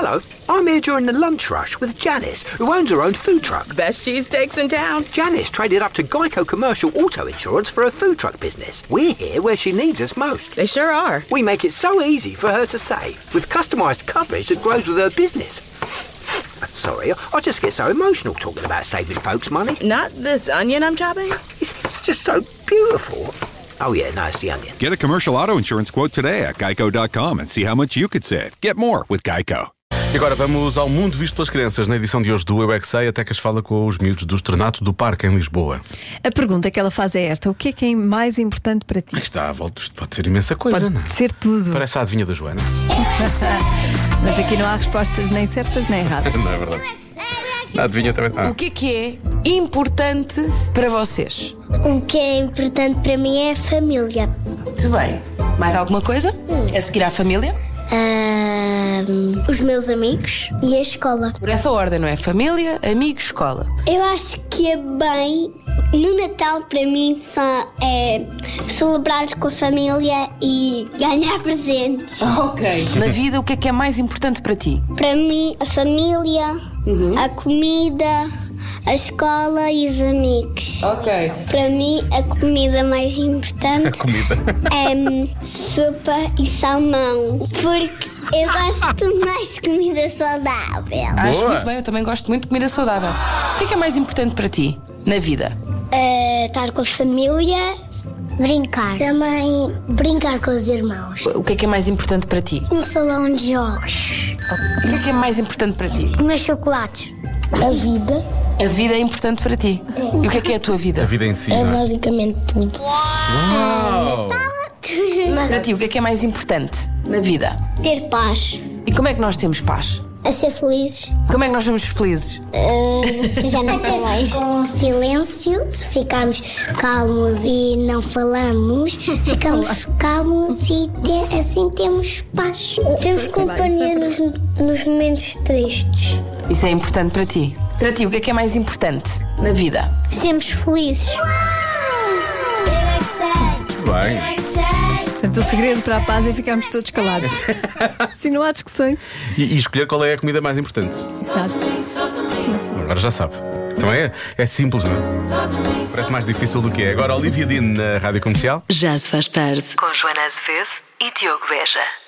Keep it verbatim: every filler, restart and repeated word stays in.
Hello, I'm here during the lunch rush with Janice, who owns her own food truck. Best cheesesteaks in town. Janice traded up to Geico Commercial Auto Insurance for her food truck business. We're here where she needs us most. They sure are. We make it so easy for her to save, with customised coverage that grows with her business. Sorry, I just get so emotional talking about saving folks money. Not this onion I'm chopping. It's just so beautiful. Oh yeah, no, it's the onion. Get a commercial auto insurance quote today at geico dot com and see how much you could save. Get more with Geico. E agora vamos ao mundo visto pelas crianças. Na edição de hoje do Eu É Que Sei, a Tecas fala com os miúdos do Estrenato do Parque em Lisboa. A pergunta que ela faz é esta: o que é que é mais importante para ti? Aí está, à volta, isto pode ser imensa coisa, Pode não é? ser tudo. Parece a adivinha da Joana. Mas aqui não há respostas nem certas nem erradas. Não é verdade. A adivinha também. Ah. O que é que é importante para vocês? O que é importante para mim é a família. Muito bem. Mais alguma coisa? A seguir à família? Ahm, os meus amigos e a escola. Por essa ordem, não é? Família, amigos, escola. Eu acho que é bem. No Natal, para mim, só é celebrar com a família e ganhar presentes. Ok. Na vida, o que é que é mais importante para ti? Para mim, a família, Uhum. a comida, a escola e os amigos. Ok. Para mim, a comida mais importante Comida. é hum, sopa e salmão. Porque eu gosto mais de comida saudável. Acho Boa. muito bem, eu também gosto muito de comida saudável. O que é que é mais importante para ti na vida? Uh, estar com a família, brincar. Também brincar com os irmãos. O que é que é mais importante para ti? Um salão de jogos. O que é que é mais importante para ti? Comer chocolates. A vida. A vida é importante para ti. E o que é que é a tua A vida? vida em si. não é? basicamente tudo. Uau! Para ti, o que é que é mais importante na vida? Ter paz. E como é que nós temos paz? A ser felizes. Como é que nós somos felizes? Uh, se já não tem mais. Com silêncio, se ficarmos calmos e não falamos, ficamos calmos e te, assim temos paz. Temos companhia nos, nos momentos tristes. Isso é importante para ti. Para ti, o que é que é mais importante na vida? Sermos felizes. Bem. Portanto, o segredo para a paz é ficarmos todos calados. Se não há discussões. E, e escolher qual é a comida mais importante. Exato. Agora já sabe. Também é, é simples, não é? Parece mais difícil do que é. Agora, Olivia Dean na Rádio Comercial. Já se faz tarde com Joana Azevedo e Diogo Beja.